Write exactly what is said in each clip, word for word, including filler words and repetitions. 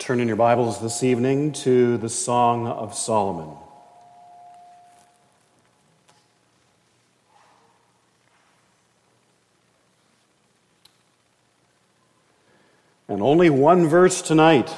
Turn in your Bibles this evening to the Song of Solomon. And only one verse tonight.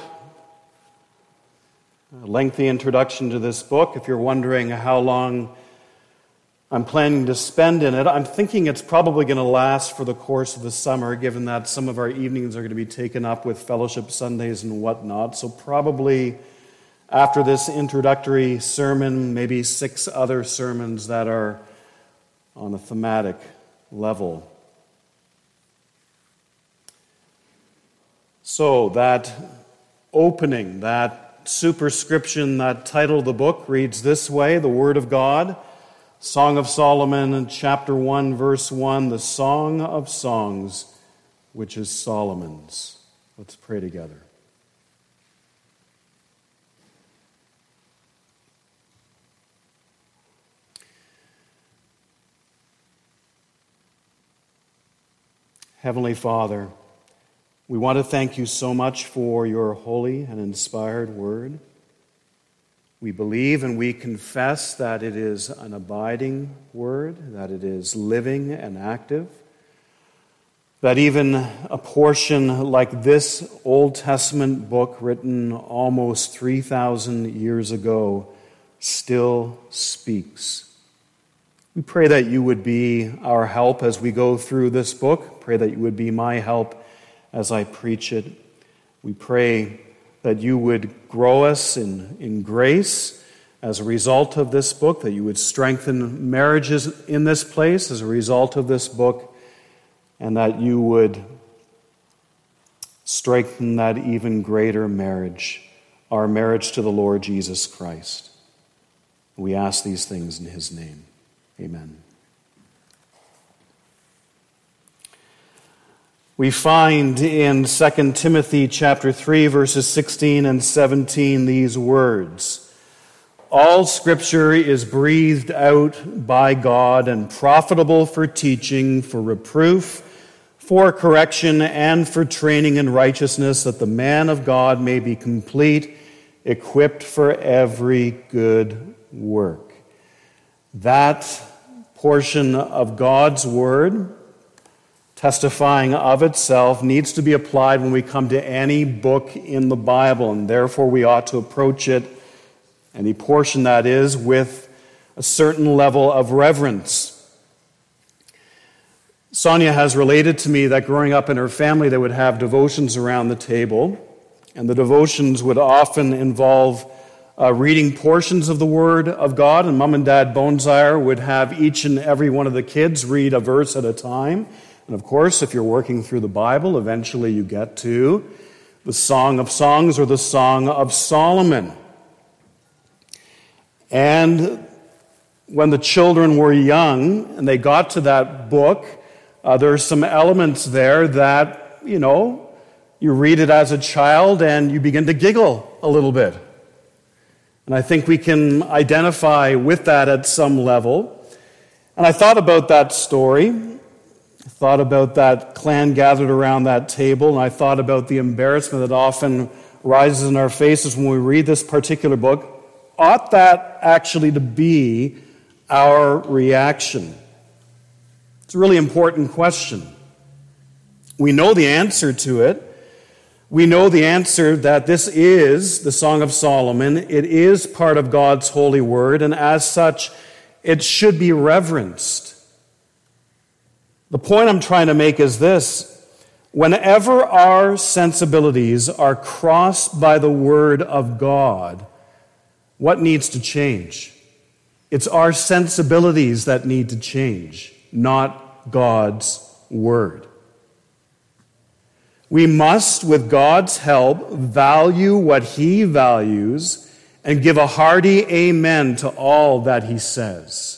A lengthy introduction to this book. If you're wondering how long I'm planning to spend in it, I'm thinking it's probably going to last for the course of the summer, given that some of our evenings are going to be taken up with fellowship Sundays and whatnot. So probably after this introductory sermon, maybe six other sermons that are on a thematic level. So that opening, that superscription, that title of the book reads this way: the Word of God, Song of Solomon, chapter one, verse one, the Song of Songs, which is Solomon's. Let's pray together. Heavenly Father, we want to thank you so much for your holy and inspired word. We believe and we confess that it is an abiding word, that it is living and active, that even a portion like this Old Testament book written almost three thousand years ago still speaks. We pray that you would be our help as we go through this book. Pray that you would be my help as I preach it. We pray that you would grow us in, in grace as a result of this book, that you would strengthen marriages in this place as a result of this book, and that you would strengthen that even greater marriage, our marriage to the Lord Jesus Christ. We ask these things in his name. Amen. We find in Second Timothy chapter three, verses sixteen and seventeen, these words: all Scripture is breathed out by God and profitable for teaching, for reproof, for correction, and for training in righteousness, that the man of God may be complete, equipped for every good work. That portion of God's Word, testifying of itself, needs to be applied when we come to any book in the Bible, and therefore we ought to approach it, any portion that is, with a certain level of reverence. Sonia has related to me that growing up in her family, they would have devotions around the table, and the devotions would often involve uh, reading portions of the Word of God, and Mom and Dad Bonesier would have each and every one of the kids read a verse at a time. And of course, if you're working through the Bible, eventually you get to the Song of Songs or the Song of Solomon. And when the children were young and they got to that book, uh, there are some elements there that, you know, you read it as a child and you begin to giggle a little bit. And I think we can identify with that at some level. And I thought about that story. I thought about that clan gathered around that table, and I thought about the embarrassment that often rises in our faces when we read this particular book. Ought that actually to be our reaction? It's a really important question. We know the answer to it. We know the answer that this is the Song of Solomon. It is part of God's holy word, and as such, it should be reverenced. The point I'm trying to make is this: whenever our sensibilities are crossed by the Word of God, what needs to change? It's our sensibilities that need to change, not God's Word. We must, with God's help, value what He values and give a hearty amen to all that He says.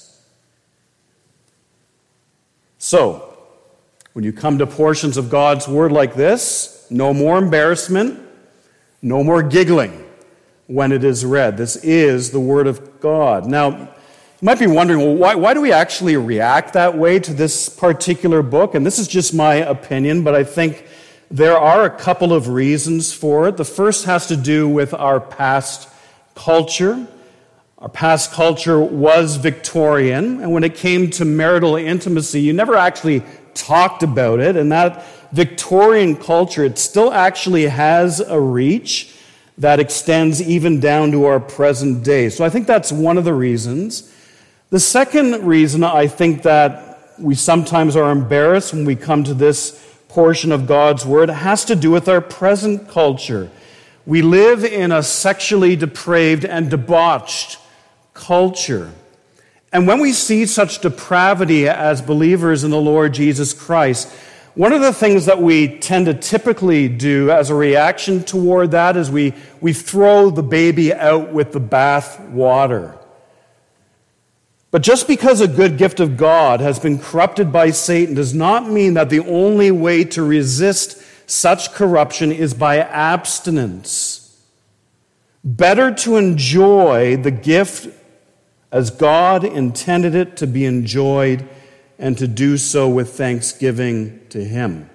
So, when you come to portions of God's Word like this, no more embarrassment, no more giggling when it is read. This is the Word of God. Now, you might be wondering, well, why, why do we actually react that way to this particular book? And this is just my opinion, but I think There are a couple of reasons for it. The first has to do with our past culture. Our past culture was Victorian, and when it came to marital intimacy, you never actually talked about it, and that Victorian culture, it still actually has a reach that extends even down to our present day. So I think that's one of the reasons. The second reason I think that we sometimes are embarrassed when we come to this portion of God's Word has to do with our present culture. We live in a sexually depraved and debauched culture. And when we see such depravity as believers in the Lord Jesus Christ, one of the things that we tend to typically do as a reaction toward that is we, we throw the baby out with the bath water. But just because a good gift of God has been corrupted by Satan does not mean that the only way to resist such corruption is by abstinence. Better to enjoy the gift as God intended it to be enjoyed, and to do so with thanksgiving to Him.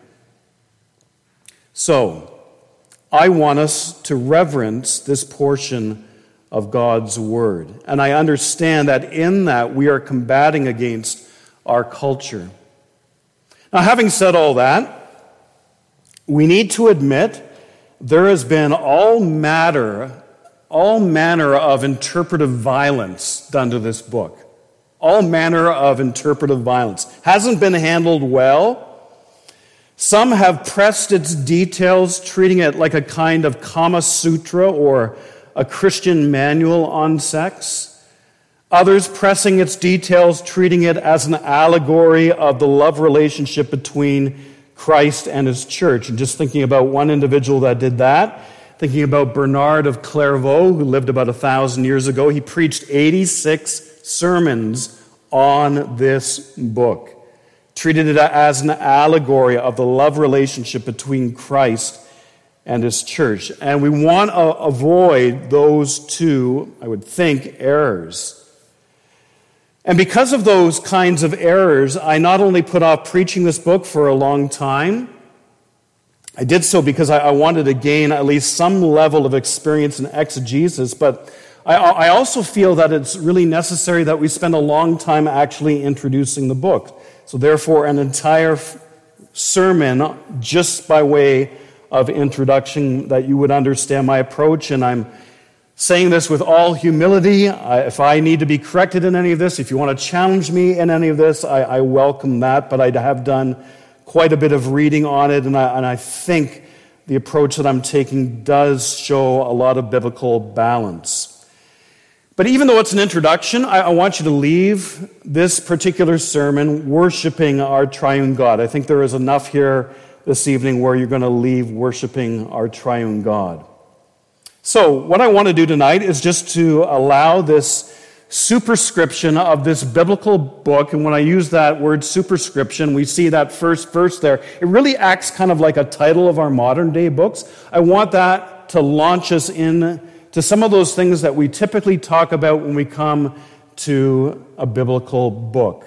So, I want us to reverence this portion of God's Word. And I understand that in that we are combating against our culture. Now, having said all that, we need to admit there has been all matter all manner of interpretive violence done to this book. All manner of interpretive violence. Hasn't been handled well. Some have pressed its details, treating it like a kind of Kama Sutra or a Christian manual on sex. Others pressing its details, treating it as an allegory of the love relationship between Christ and His church. And just thinking about one individual that did that, thinking about Bernard of Clairvaux, who lived about a thousand years ago. He preached eighty-six sermons on this book, treated it as an allegory of the love relationship between Christ and His church. And we want to avoid those two, I would think, errors. And because of those kinds of errors, I not only put off preaching this book for a long time, I did so because I, I wanted to gain at least some level of experience in exegesis, but I, I also feel that it's really necessary that we spend a long time actually introducing the book. So therefore, an entire f- sermon just by way of introduction, that you would understand my approach. And I'm saying this with all humility. I, if I need to be corrected in any of this, if you want to challenge me in any of this, I, I welcome that, but I have done quite a bit of reading on it, and I, and I think the approach that I'm taking does show a lot of biblical balance. But even though it's an introduction, I, I want you to leave this particular sermon worshiping our triune God. I think there is enough here this evening where you're going to leave worshiping our triune God. So what I want to do tonight is just to allow this superscription of this biblical book, and when I use that word superscription, we see that first verse there. It really acts kind of like a title of our modern day books. I want that to launch us in to some of those things that we typically talk about when we come to a biblical book.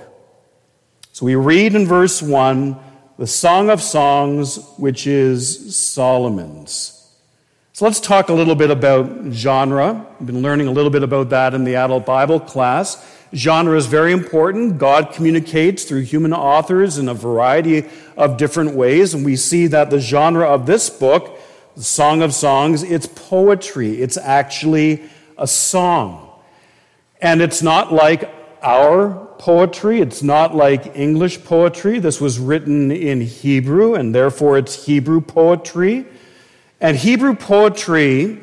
So we read in verse one, the Song of Songs, which is Solomon's. So let's talk a little bit about genre. We've been learning a little bit about that in the adult Bible class. Genre is very important. God communicates through human authors in a variety of different ways, and we see that the genre of this book, the Song of Songs, it's poetry. It's actually a song. And it's not like our poetry. It's not like English poetry. This was written in Hebrew, and therefore it's Hebrew poetry. And Hebrew poetry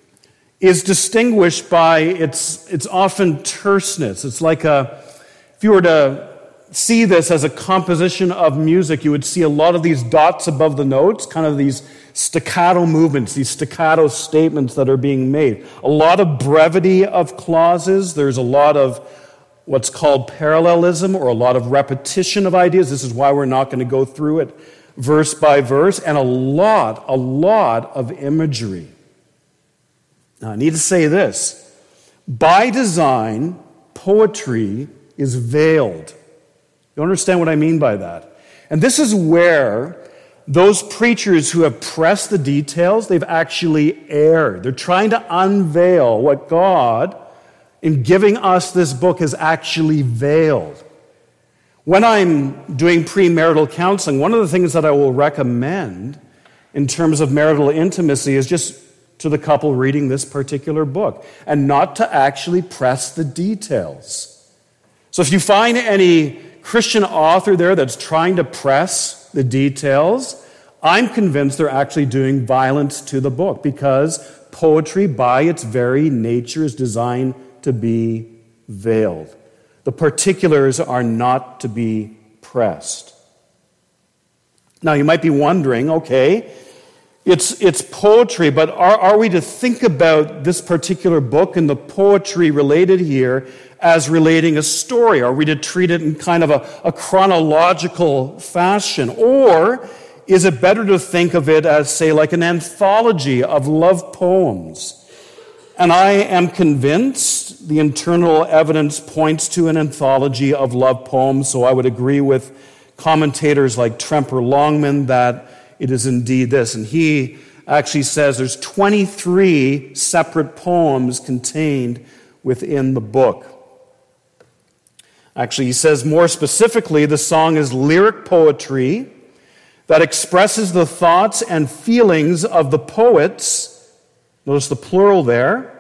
is distinguished by its, its often terseness. It's like a, if you were to see this as a composition of music, you would see a lot of these dots above the notes, kind of these staccato movements, these staccato statements that are being made. A lot of brevity of clauses. There's a lot of what's called parallelism, or a lot of repetition of ideas. This is why we're not going to go through it verse by verse, and a lot, a lot of imagery. Now, I need to say this. By design, poetry is veiled. You understand what I mean by that? And this is where those preachers who have pressed the details, they've actually erred. They're trying to unveil what God, in giving us this book, has actually veiled. When I'm doing premarital counseling, one of the things that I will recommend in terms of marital intimacy is just to the couple reading this particular book, and not to actually press the details. So if you find any Christian author there that's trying to press the details, I'm convinced they're actually doing violence to the book, because poetry by its very nature is designed to be veiled. The particulars are not to be pressed. Now you might be wondering, okay, It's, it's poetry, but are, are we to think about this particular book and the poetry related here as relating a story? Are we to treat it in kind of a, a chronological fashion? Or is it better to think of it as, say, like an anthology of love poems? And I am convinced the internal evidence points to an anthology of love poems, so I would agree with commentators like Tremper Longman that it is indeed this. And he actually says there's twenty-three separate poems contained within the book. Actually, he says more specifically, the song is lyric poetry that expresses the thoughts and feelings of the poets, notice the plural there,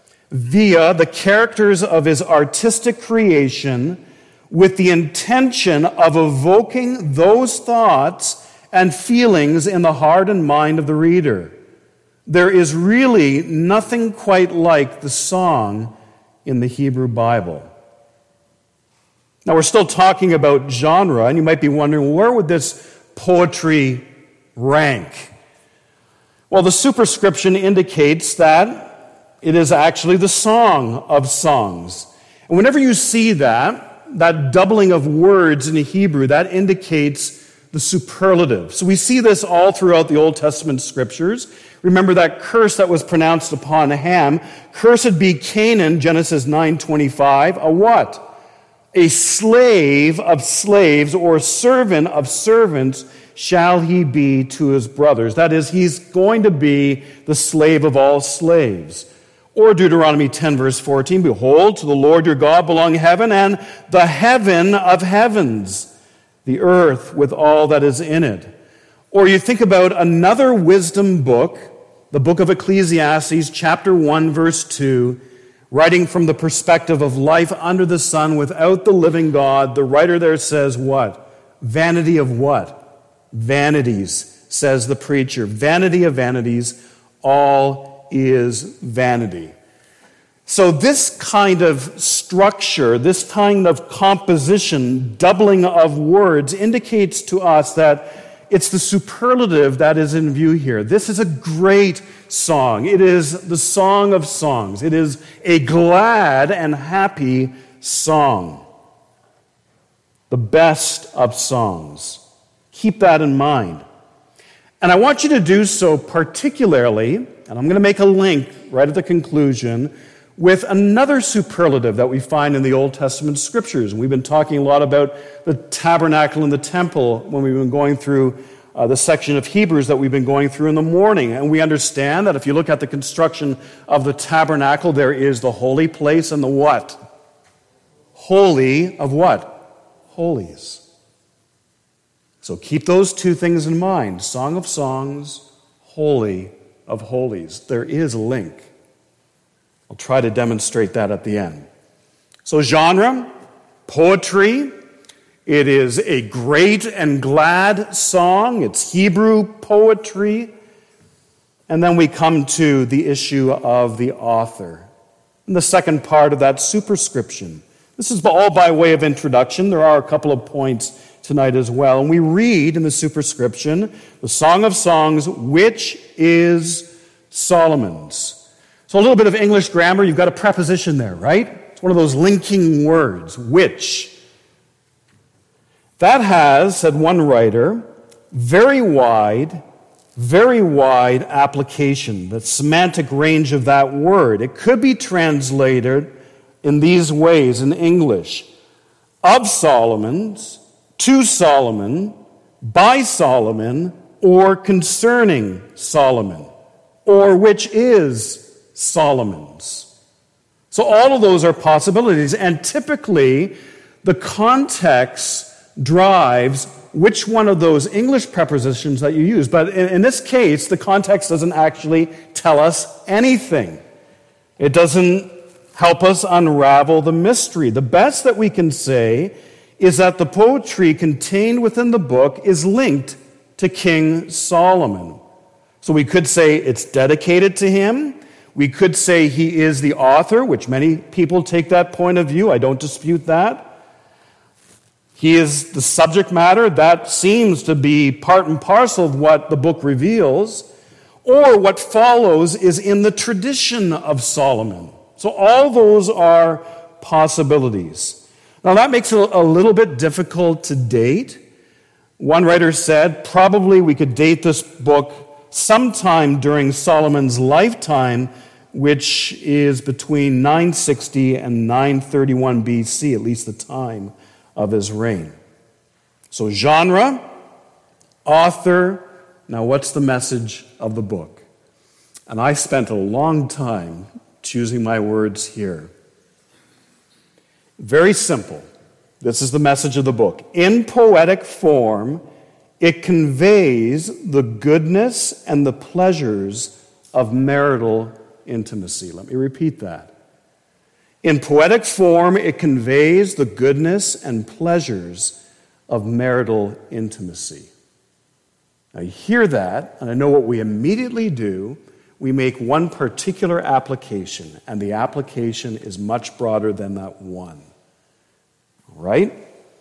via the characters of his artistic creation, with the intention of evoking those thoughts and feelings in the heart and mind of the reader. There is really nothing quite like the song in the Hebrew Bible. Now, we're still talking about genre, and you might be wondering, where would this poetry rank? Well, the superscription indicates that it is actually the song of songs. And whenever you see that, that doubling of words in the Hebrew, that indicates the superlative. So we see this all throughout the Old Testament scriptures. Remember that curse that was pronounced upon Ham. Cursed be Canaan, Genesis nine twenty-five. A what? A slave of slaves, or servant of servants shall he be to his brothers. That is, he's going to be the slave of all slaves. Or Deuteronomy ten, verse fourteen, behold, to the Lord your God belong heaven and the heaven of heavens, the earth with all that is in it. Or you think about another wisdom book, the book of Ecclesiastes, chapter one, verse two, writing from the perspective of life under the sun without the living God. The writer there says what? Vanity of what? Vanities, says the preacher. Vanity of vanities, all is vanity. So this kind of structure, this kind of composition, doubling of words, indicates to us that it's the superlative that is in view here. This is a great song. It is the song of songs. It is a glad and happy song. The best of songs. Keep that in mind. And I want you to do so particularly, and I'm going to make a link right at the conclusion, with another superlative that we find in the Old Testament scriptures. And we've been talking a lot about the tabernacle and the temple when we've been going through uh, the section of Hebrews that we've been going through in the morning. And we understand that if you look at the construction of the tabernacle, there is the holy place and the what? Holy of what? Holies. So keep those two things in mind. Song of Songs, Holy of Holies. There is a link. I'll try to demonstrate that at the end. So genre, poetry. It is a great and glad song. It's Hebrew poetry. And then we come to the issue of the author. And the second part of that superscription. This is all by way of introduction. There are a couple of points tonight as well. And we read in the superscription, the Song of Songs, which is Solomon's. So a little bit of English grammar, you've got a preposition there, right? It's one of those linking words, which. That has, said one writer, very wide, very wide application, the semantic range of that word. It could be translated in these ways in English: of Solomon's, to Solomon, by Solomon, or concerning Solomon, or which is Solomon's. So all of those are possibilities, and typically the context drives which one of those English prepositions that you use. But in, in this case, the context doesn't actually tell us anything. It doesn't help us unravel the mystery. The best that we can say is that the poetry contained within the book is linked to King Solomon. So we could say it's dedicated to him. We could say he is the author, which many people take that point of view. I don't dispute that. He is the subject matter. That seems to be part and parcel of what the book reveals. Or what follows is in the tradition of Solomon. So all those are possibilities. Now that makes it a little bit difficult to date. One writer said probably we could date this book sometime during Solomon's lifetime, which is between nine sixty and nine thirty-one B C, at least the time of his reign. So genre, author, now what's the message of the book? And I spent a long time choosing my words here. Very simple. This is the message of the book. In poetic form, it conveys the goodness and the pleasures of marital intimacy. Let me repeat that. In poetic form, it conveys the goodness and pleasures of marital intimacy. Now, you hear that, and I know what we immediately do. We make one particular application, and the application is much broader than that one. All right?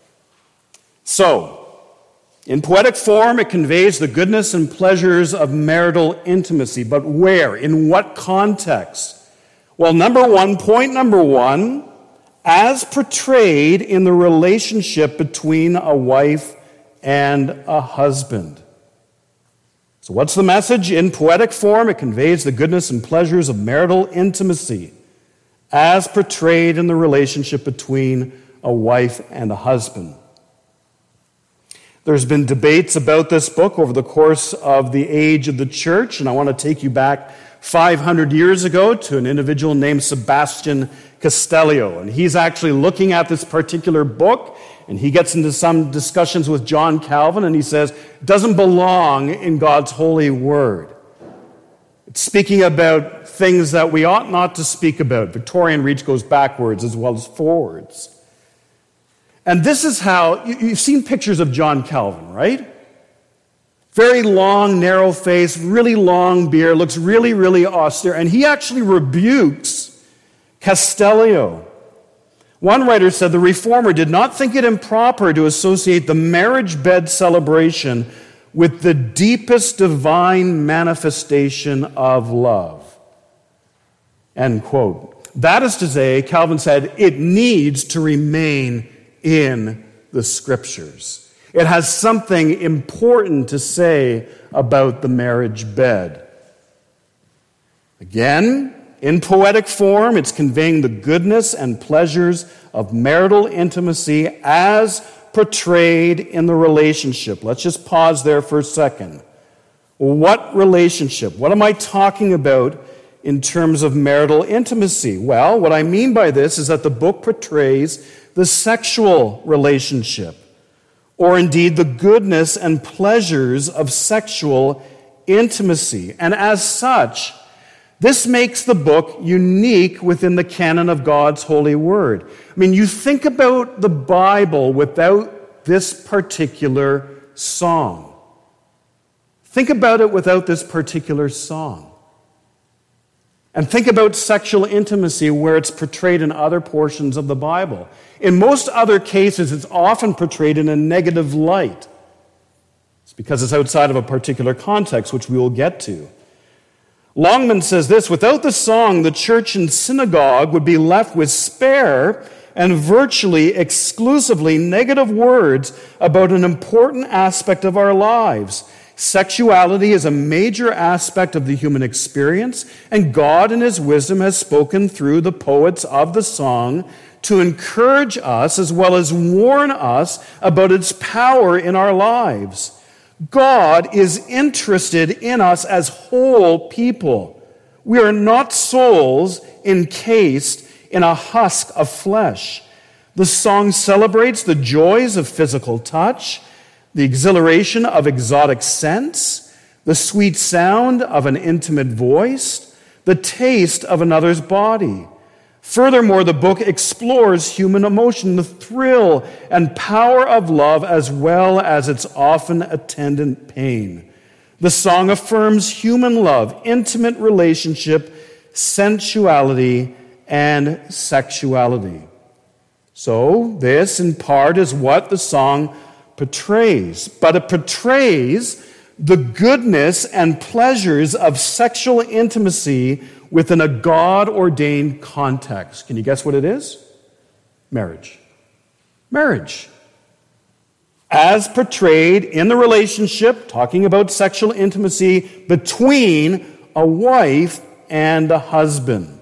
So, in poetic form, it conveys the goodness and pleasures of marital intimacy. But where? In what context? Well, number one, point number one, as portrayed in the relationship between a wife and a husband. So what's the message? In poetic form, it conveys the goodness and pleasures of marital intimacy as portrayed in the relationship between a wife and a husband. There's been debates about this book over the course of the age of the church, and I want to take you back five hundred years ago to an individual named Sebastian Castellio. And he's actually looking at this particular book, and he gets into some discussions with John Calvin, and he says, it doesn't belong in God's holy word. It's speaking about things that we ought not to speak about. Victorian reach goes backwards as well as forwards. And this is how, you've seen pictures of John Calvin, right? Very long, narrow face, really long beard, looks really, really austere. And he actually rebukes Castellio. One writer said the reformer did not think it improper to associate the marriage bed celebration with the deepest divine manifestation of love. End quote. That is to say, Calvin said, it needs to remain in the Scriptures. It has something important to say about the marriage bed. Again, in poetic form, it's conveying the goodness and pleasures of marital intimacy as portrayed in the relationship. Let's just pause there for a second. What relationship? What am I talking about in terms of marital intimacy? Well, what I mean by this is that the book portrays the sexual relationship, or indeed the goodness and pleasures of sexual intimacy. And as such, this makes the book unique within the canon of God's holy word. I mean, you think about the Bible without this particular song. Think about it without this particular song. And think about sexual intimacy where it's portrayed in other portions of the Bible. In most other cases, it's often portrayed in a negative light. It's because it's outside of a particular context, which we will get to. Longman says this, without the song, the church and synagogue would be left with spare and virtually exclusively negative words about an important aspect of our lives. Sexuality is a major aspect of the human experience, and God in His wisdom has spoken through the poets of the song to encourage us as well as warn us about its power in our lives. God is interested in us as whole people. We are not souls encased in a husk of flesh. The song celebrates the joys of physical touch, the exhilaration of exotic scents, the sweet sound of an intimate voice, the taste of another's body. Furthermore, the book explores human emotion, the thrill and power of love, as well as its often attendant pain. The song affirms human love, intimate relationship, sensuality, and sexuality. So, this, in part, is what the song portrays. But it portrays the goodness and pleasures of sexual intimacy within a God-ordained context. Can you guess what it is? Marriage. Marriage. As portrayed in the relationship, talking about sexual intimacy between a wife and a husband.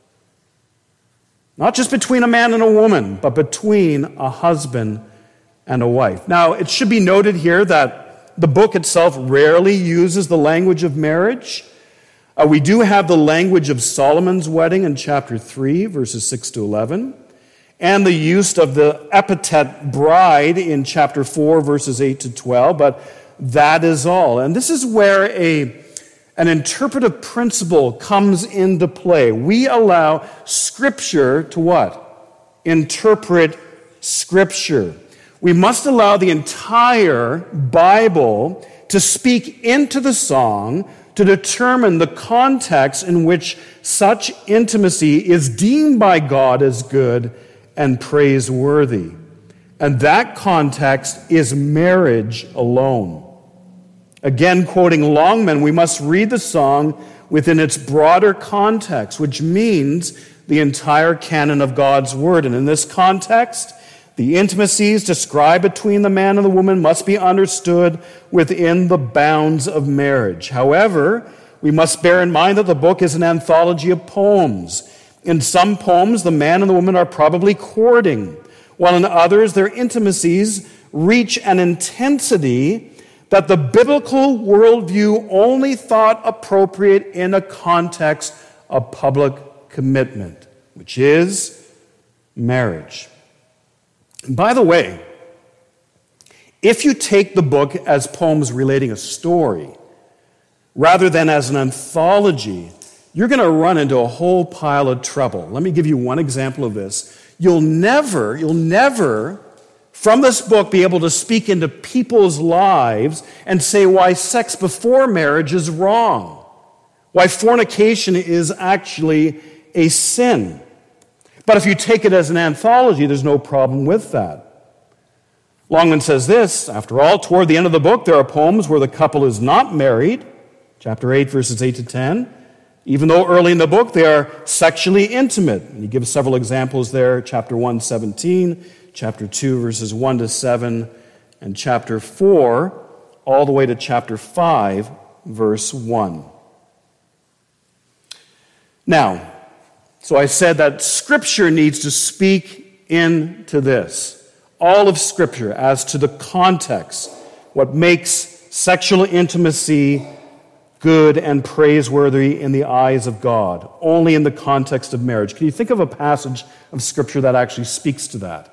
Not just between a man and a woman, but between a husband and a wife. Now, it should be noted here that the book itself rarely uses the language of marriage. Uh, we do have the language of Solomon's wedding in chapter three, verses six to eleven, and the use of the epithet bride in chapter four, verses eight to twelve, but that is all. And this is where a, an interpretive principle comes into play. We allow Scripture to what? Interpret Scripture. We must allow the entire Bible to speak into the song to determine the context in which such intimacy is deemed by God as good and praiseworthy. And that context is marriage alone. Again, quoting Longman, we must read the song within its broader context, which means the entire canon of God's Word. And in this context, the intimacies described between the man and the woman must be understood within the bounds of marriage. However, we must bear in mind that the book is an anthology of poems. In some poems, the man and the woman are probably courting, while in others, their intimacies reach an intensity that the biblical worldview only thought appropriate in a context of public commitment, which is marriage. And by the way, if you take the book as poems relating a story, rather than as an anthology, you're going to run into a whole pile of trouble. Let me give you one example of this. You'll never, you'll never, from this book, be able to speak into people's lives and say why sex before marriage is wrong, why fornication is actually a sin. But if you take it as an anthology, there's no problem with that. Longman says this, after all, toward the end of the book, there are poems where the couple is not married, chapter eight, verses eight to ten, even though early in the book they are sexually intimate. And he gives several examples there, chapter one, seventeen, chapter two, verses one to seven, and chapter four, all the way to chapter five, verse one. Now, so I said that Scripture needs to speak into this. All of Scripture as to the context, what makes sexual intimacy good and praiseworthy in the eyes of God, only in the context of marriage. Can you think of a passage of Scripture that actually speaks to that?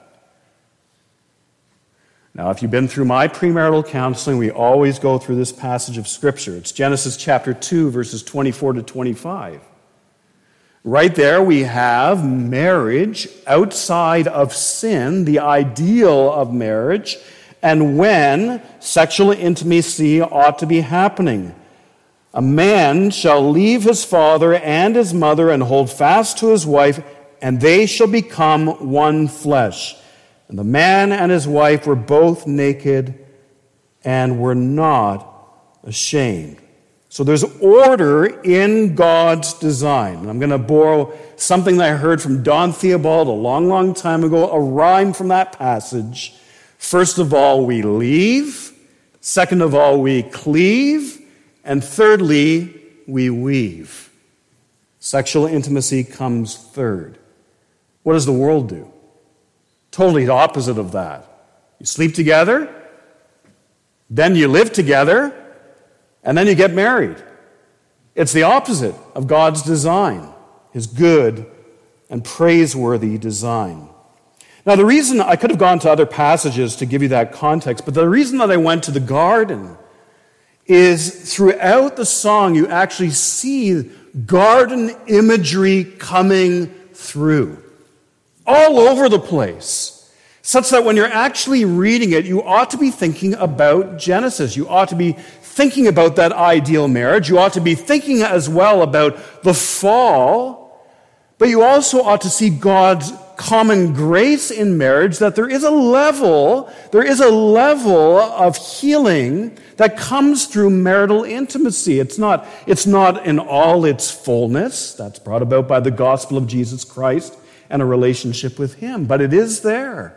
Now, if you've been through my premarital counseling, we always go through this passage of Scripture. It's Genesis chapter two, verses twenty-four to twenty-five. Right there we have marriage outside of sin, the ideal of marriage, and when sexual intimacy ought to be happening. A man shall leave his father and his mother and hold fast to his wife, and they shall become one flesh. And the man and his wife were both naked and were not ashamed. So there's order in God's design. And I'm going to borrow something that I heard from Don Theobald a long, long time ago, a rhyme from that passage. First of all, we leave. Second of all, we cleave. And thirdly, we weave. Sexual intimacy comes third. What does the world do? Totally the opposite of that. You sleep together, then you live together, and then you get married. It's the opposite of God's design, his good and praiseworthy design. Now, the reason I could have gone to other passages to give you that context, but the reason that I went to the garden is throughout the song you actually see garden imagery coming through all over the place, such that when you're actually reading it, you ought to be thinking about Genesis. You ought to be thinking about that ideal marriage. You ought to be thinking as well about the fall, but you also ought to see God's common grace in marriage, that there is a level, there is a level of healing that comes through marital intimacy. It's not, it's not in all its fullness. That's brought about by the gospel of Jesus Christ and a relationship with him, but it is there.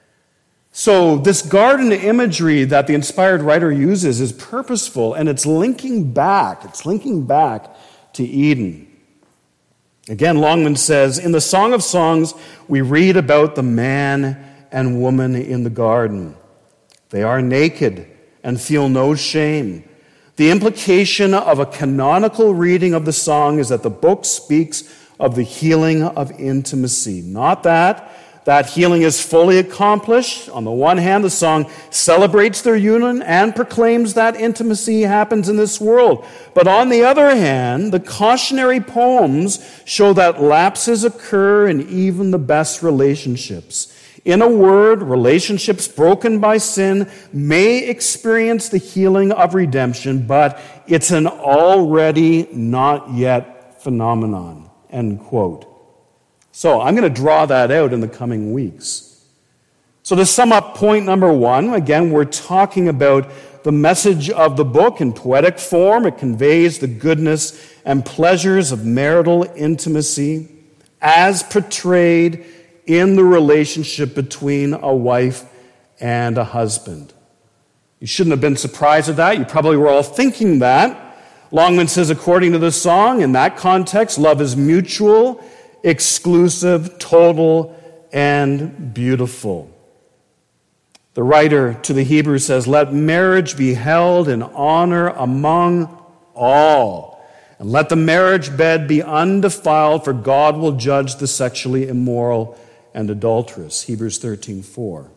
So this garden imagery that the inspired writer uses is purposeful, and it's linking back, it's linking back to Eden. Again, Longman says, in the Song of Songs, we read about the man and woman in the garden. They are naked and feel no shame. The implication of a canonical reading of the song is that the book speaks of the healing of intimacy. Not that that healing is fully accomplished. On the one hand, the song celebrates their union and proclaims that intimacy happens in this world. But on the other hand, the cautionary poems show that lapses occur in even the best relationships. In a word, relationships broken by sin may experience the healing of redemption, but it's an already not yet phenomenon. End quote. So I'm going to draw that out in the coming weeks. So to sum up point number one, again, we're talking about the message of the book in poetic form. It conveys the goodness and pleasures of marital intimacy as portrayed in the relationship between a wife and a husband. You shouldn't have been surprised at that. You probably were all thinking that. Longman says, according to the song, in that context, love is mutual, exclusive, total, and beautiful. The writer to the Hebrews says, let marriage be held in honor among all, and let the marriage bed be undefiled, for God will judge the sexually immoral and adulterous. Hebrews thirteen four.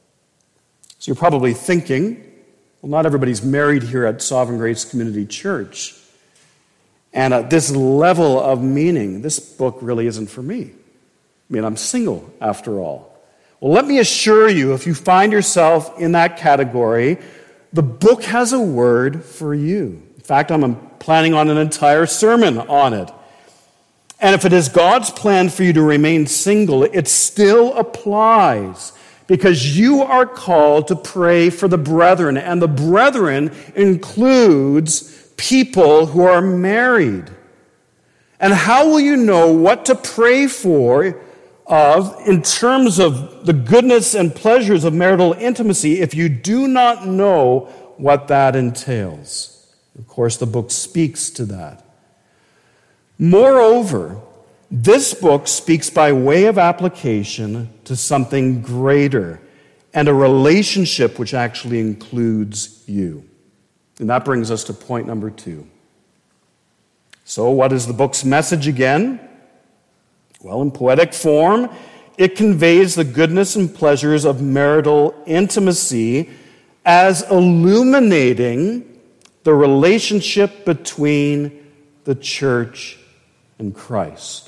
So you're probably thinking, well, not everybody's married here at Sovereign Grace Community Church. And at this level of meaning, this book really isn't for me. I mean, I'm single, after all. Well, let me assure you, if you find yourself in that category, the book has a word for you. In fact, I'm planning on an entire sermon on it. And if it is God's plan for you to remain single, it still applies, because you are called to pray for the brethren, and the brethren includes people who are married. And how will you know what to pray for of in terms of the goodness and pleasures of marital intimacy if you do not know what that entails? Of course, the book speaks to that. Moreover, this book speaks by way of application to something greater and a relationship which actually includes you. And that brings us to point number two. So what is the book's message again? Well, in poetic form, it conveys the goodness and pleasures of marital intimacy as illuminating the relationship between the church and Christ.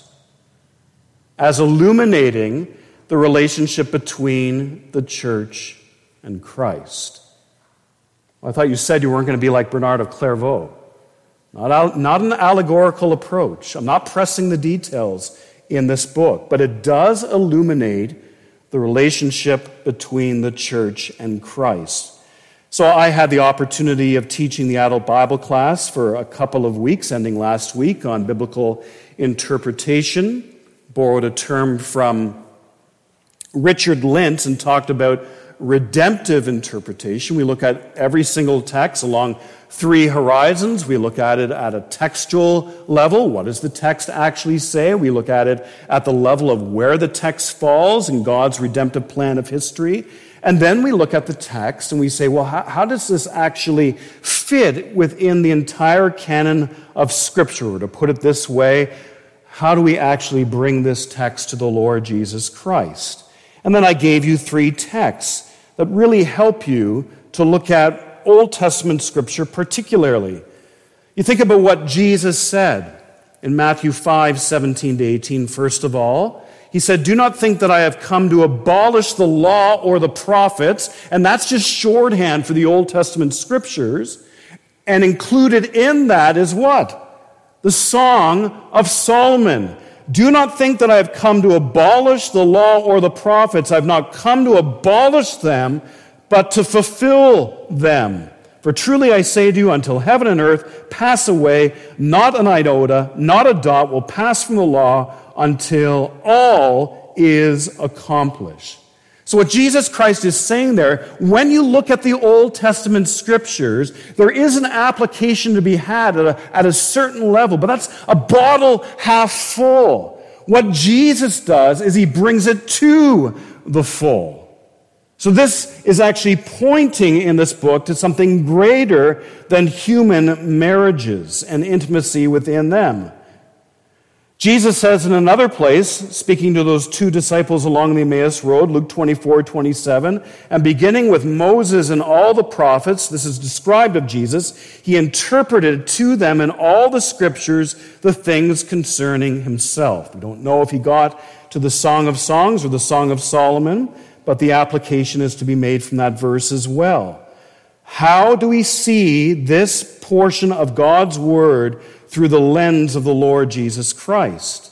As illuminating the relationship between the church and Christ. Well, I thought you said you weren't going to be like Bernard of Clairvaux. Not, not an allegorical approach. I'm not pressing the details in this book, but it does illuminate the relationship between the church and Christ. So I had the opportunity of teaching the adult Bible class for a couple of weeks, ending last week, on biblical interpretation. Borrowed a term from Richard Lintz and talked about redemptive interpretation. We look at every single text along three horizons. We look at it at a textual level. What does the text actually say? We look at it at the level of where the text falls in God's redemptive plan of history. And then we look at the text and we say, well, how, how does this actually fit within the entire canon of Scripture? Or to put it this way, how do we actually bring this text to the Lord Jesus Christ? And then I gave you three texts that really help you to look at Old Testament Scripture particularly. You think about what Jesus said in Matthew five, seventeen to eighteen, first of all. He said, do not think that I have come to abolish the law or the prophets. And that's just shorthand for the Old Testament Scriptures. And included in that is what? The Song of Solomon. Do not think that I have come to abolish the law or the prophets. I have not come to abolish them, but to fulfill them. For truly I say to you, until heaven and earth pass away, not an iota, not a dot will pass from the law until all is accomplished. So what Jesus Christ is saying there, when you look at the Old Testament Scriptures, there is an application to be had at a, at a certain level, but that's a bottle half full. What Jesus does is he brings it to the full. So this is actually pointing in this book to something greater than human marriages and intimacy within them. Jesus says in another place, speaking to those two disciples along the Emmaus Road, Luke twenty-four, twenty-seven, and beginning with Moses and all the prophets, this is described of Jesus, he interpreted to them in all the Scriptures the things concerning himself. We don't know if he got to the Song of Songs or the Song of Solomon, but the application is to be made from that verse as well. How do we see this portion of God's Word through the lens of the Lord Jesus Christ?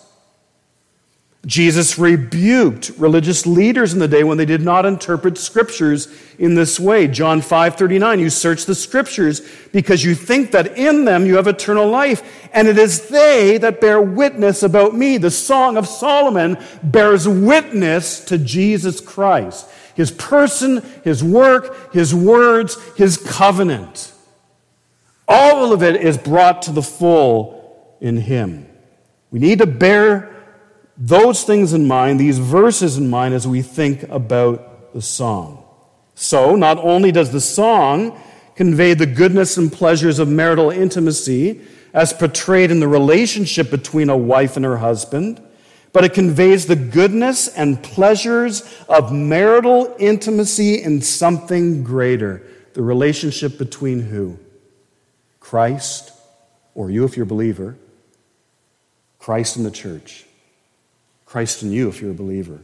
Jesus rebuked religious leaders in the day when they did not interpret Scriptures in this way. John five thirty-nine, you search the Scriptures because you think that in them you have eternal life, and it is they that bear witness about me. The Song of Solomon bears witness to Jesus Christ, his person, his work, his words, his covenant. All of it is brought to the full in him. We need to bear those things in mind, these verses in mind, as we think about the song. So, not only does the song convey the goodness and pleasures of marital intimacy as portrayed in the relationship between a wife and her husband, but it conveys the goodness and pleasures of marital intimacy in something greater. The relationship between who? Christ, or you if you're a believer, Christ and the church. Christ in you if you're a believer.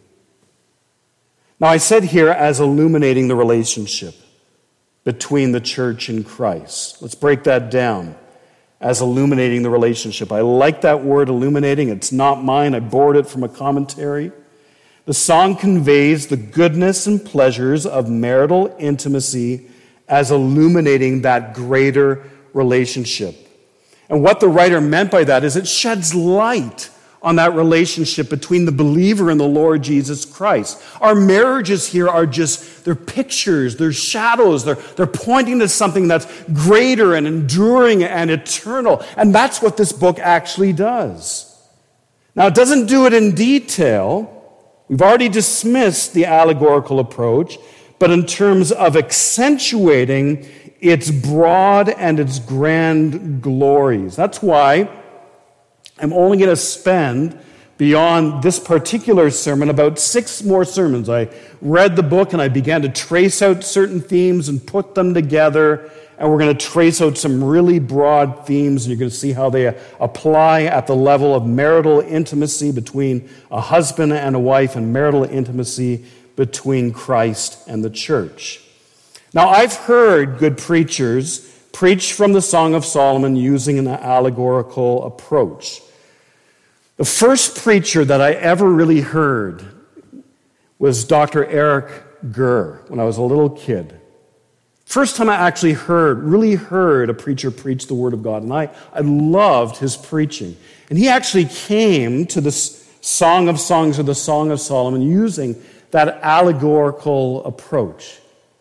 Now I said here as illuminating the relationship between the church and Christ. Let's break that down as illuminating the relationship. I like that word illuminating. It's not mine. I borrowed it from a commentary. The song conveys the goodness and pleasures of marital intimacy as illuminating that greater relationship. And what the writer meant by that is it sheds light on that relationship between the believer and the Lord Jesus Christ. Our marriages here are just, they're pictures, they're shadows, they're, they're pointing to something that's greater and enduring and eternal. And that's what this book actually does. Now, it doesn't do it in detail. We've already dismissed the allegorical approach, but in terms of accentuating its broad and its grand glories. That's why I'm only going to spend, beyond this particular sermon, about six more sermons. I read the book and I began to trace out certain themes and put them together, and we're going to trace out some really broad themes, and you're going to see how they apply at the level of marital intimacy between a husband and a wife and marital intimacy between Christ and the church. Now, I've heard good preachers preach from the Song of Solomon using an allegorical approach. The first preacher that I ever really heard was Doctor Eric Gurr when I was a little kid. First time I actually heard, really heard a preacher preach the Word of God, and I, I loved his preaching. And he actually came to the Song of Songs or the Song of Solomon using that allegorical approach.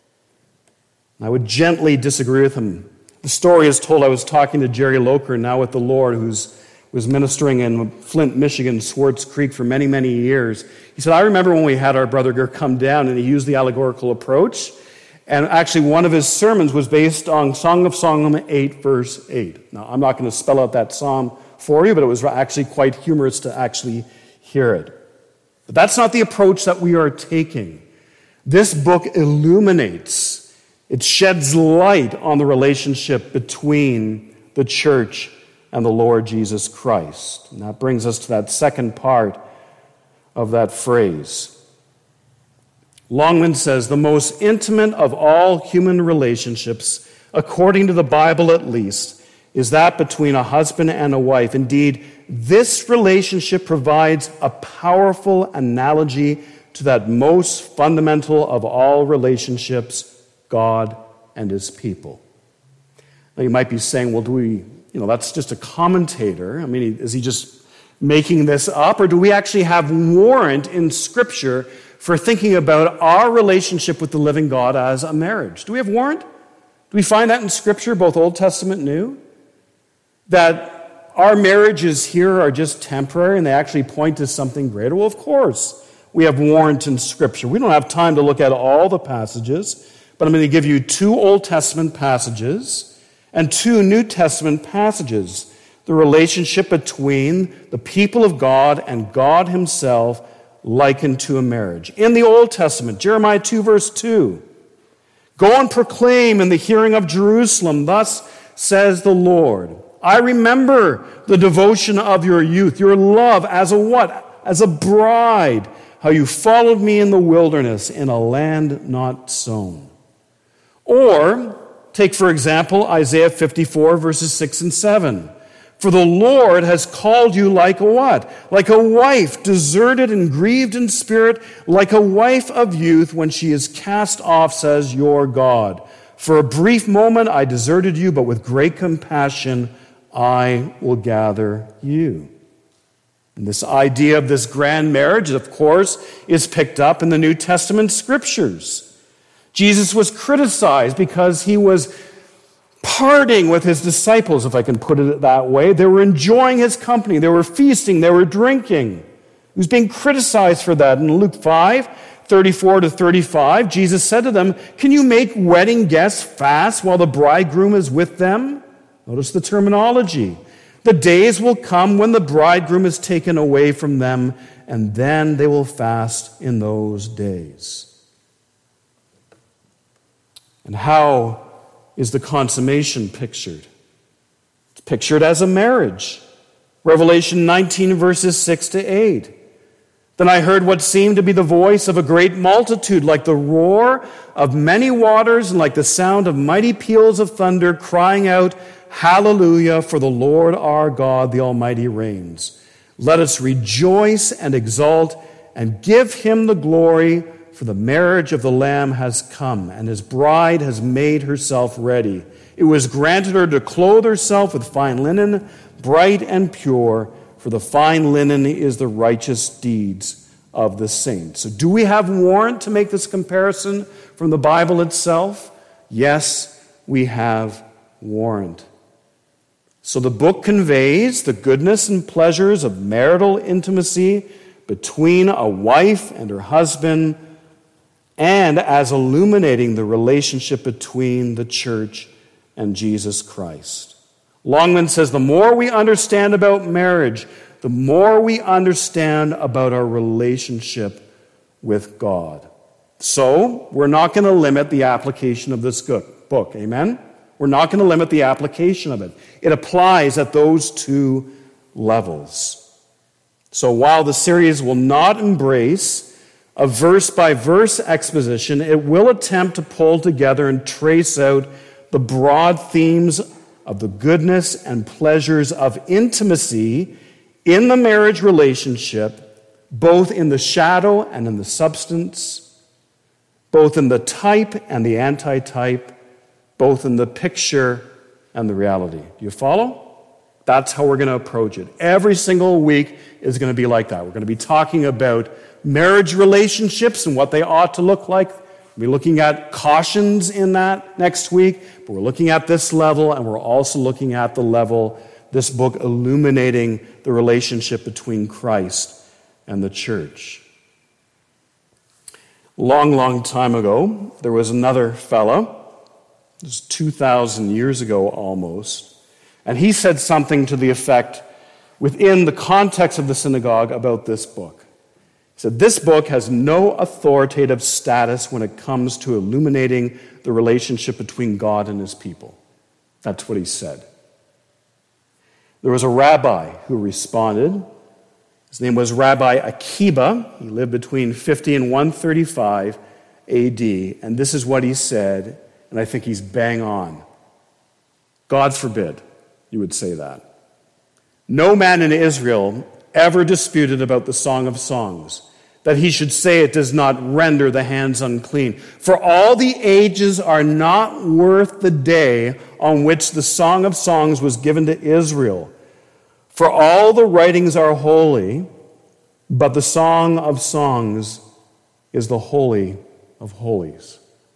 I would gently disagree with him. The story is told I was talking to Jerry Loker, now with the Lord, who's was ministering in Flint, Michigan, Swartz Creek for many, many years. He said, I remember when we had our brother Ger come down and he used the allegorical approach. And actually one of his sermons was based on Song of Solomon eight, verse eight. Now, I'm not going to spell out that psalm for you, but it was actually quite humorous to actually hear it. But that's not the approach that we are taking. This book illuminates, it sheds light on the relationship between the church and the Lord Jesus Christ. And that brings us to that second part of that phrase. Longman says, the most intimate of all human relationships, according to the Bible at least, is that between a husband and a wife. Indeed, this relationship provides a powerful analogy to that most fundamental of all relationships, God and his people. Now you might be saying, well, do we, you know, that's just a commentator. I mean, is he just making this up? Or do we actually have warrant in Scripture for thinking about our relationship with the living God as a marriage? Do we have warrant? Do we find that in Scripture, both Old Testament and New? That our marriages here are just temporary and they actually point to something greater? Well, of course, we have warrant in Scripture. We don't have time to look at all the passages, but I'm going to give you two Old Testament passages and two New Testament passages. The relationship between the people of God and God himself likened to a marriage. In the Old Testament, Jeremiah two, verse two, go and proclaim in the hearing of Jerusalem, thus says the Lord, I remember the devotion of your youth, your love as a what? As a bride, how you followed me in the wilderness in a land not sown. Or, take for example, Isaiah fifty-four, verses six and seven. For the Lord has called you like a what? Like a wife deserted and grieved in spirit, like a wife of youth when she is cast off, says your God. For a brief moment I deserted you, but with great compassion I will gather you. And this idea of this grand marriage, of course, is picked up in the New Testament Scriptures. Jesus was criticized because he was partying with his disciples, if I can put it that way. They were enjoying his company. They were feasting. They were drinking. He was being criticized for that. In Luke five, thirty-four to thirty-five, Jesus said to them, can you make wedding guests fast while the bridegroom is with them? Notice the terminology. The days will come when the bridegroom is taken away from them, and then they will fast in those days. And how is the consummation pictured? It's pictured as a marriage. Revelation nineteen, verses six to eight. Then I heard what seemed to be the voice of a great multitude, like the roar of many waters and like the sound of mighty peals of thunder, crying out, Hallelujah, for the Lord our God, the Almighty reigns. Let us rejoice and exult and give him the glory, for the marriage of the Lamb has come, and his bride has made herself ready. It was granted her to clothe herself with fine linen, bright and pure, for the fine linen is the righteous deeds of the saints. So do we have warrant to make this comparison from the Bible itself? Yes, we have warrant. So the book conveys the goodness and pleasures of marital intimacy between a wife and her husband, and as illuminating the relationship between the church and Jesus Christ. Longman says, the more we understand about marriage, the more we understand about our relationship with God. So, we're not going to limit the application of this book. Amen? We're not going to limit the application of it. It applies at those two levels. So while the series will not embrace a verse-by-verse exposition, it will attempt to pull together and trace out the broad themes of the goodness and pleasures of intimacy in the marriage relationship, both in the shadow and in the substance, both in the type and the antitype, both in the picture and the reality. Do you follow? That's how we're going to approach it. Every single week is going to be like that. We're going to be talking about marriage relationships and what they ought to look like. We'll be looking at cautions in that next week, but we're looking at this level, and we're also looking at the level this book illuminating the relationship between Christ and the church. Long, long time ago, there was another fella, it was two thousand years ago almost, and he said something to the effect within the context of the synagogue about this book. He said, this book has no authoritative status when it comes to illuminating the relationship between God and his people. That's what he said. There was a rabbi who responded. His name was Rabbi Akiba. He lived between fifty and one thirty-five A D. And this is what he said, and I think he's bang on. God forbid you would say that. No man in Israel ever disputed about the Song of Songs, that he should say it does not render the hands unclean. For all the ages are not worth the day on which the Song of Songs was given to Israel. For all the writings are holy, but the Song of Songs is the Holy of Holies.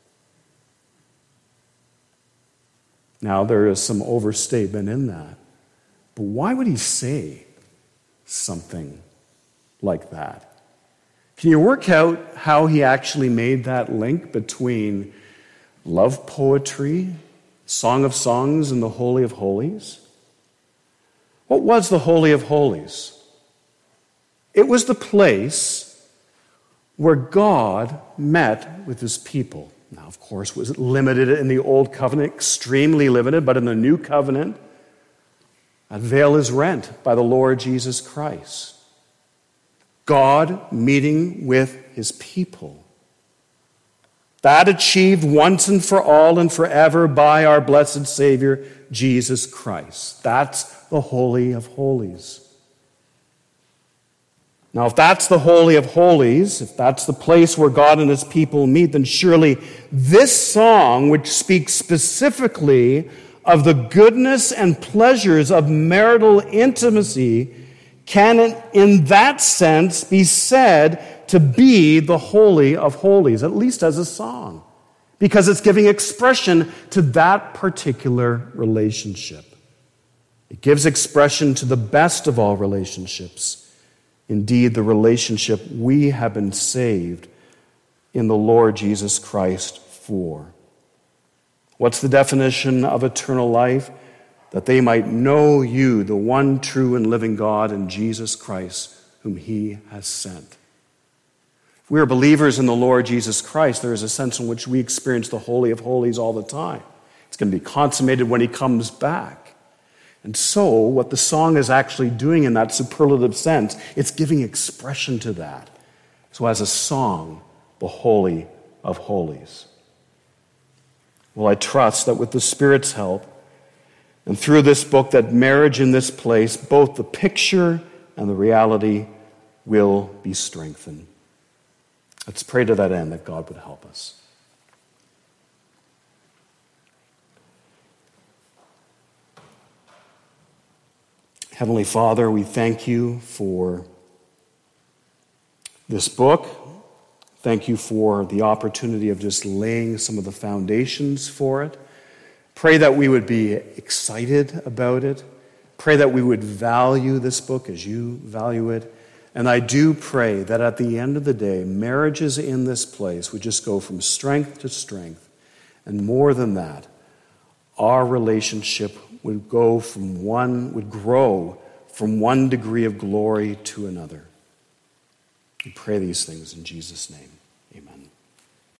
Now, there is some overstatement in that. But why would he say something like that? Can you work out how he actually made that link between love poetry, Song of Songs, and the Holy of Holies? What was the Holy of Holies? It was the place where God met with his people. Now, of course, was it limited in the Old Covenant, extremely limited, but in the New Covenant, that veil is rent by the Lord Jesus Christ. God meeting with his people. That achieved once and for all and forever by our blessed Savior, Jesus Christ. That's the Holy of Holies. Now, if that's the Holy of Holies, if that's the place where God and his people meet, then surely this song, which speaks specifically of the goodness and pleasures of marital intimacy, can in that sense be said to be the Holy of Holies, at least as a song, because it's giving expression to that particular relationship. It gives expression to the best of all relationships, indeed the relationship we have been saved in the Lord Jesus Christ for. What's the definition of eternal life? That they might know you, the one true and living God, and Jesus Christ, whom he has sent. If we are believers in the Lord Jesus Christ, there is a sense in which we experience the Holy of Holies all the time. It's going to be consummated when he comes back. And so, what the song is actually doing in that superlative sense, it's giving expression to that. So as a song, the Holy of Holies. Well, I trust that with the Spirit's help, and through this book, that marriage in this place, both the picture and the reality will be strengthened. Let's pray to that end that God would help us. Heavenly Father, we thank you for this book. Thank you for the opportunity of just laying some of the foundations for it. Pray that we would be excited about it. Pray that we would value this book as you value it. And I do pray that at the end of the day, marriages in this place would just go from strength to strength. And more than that, our relationship would go from one, would grow from one degree of glory to another. We pray these things in Jesus' name. Amen.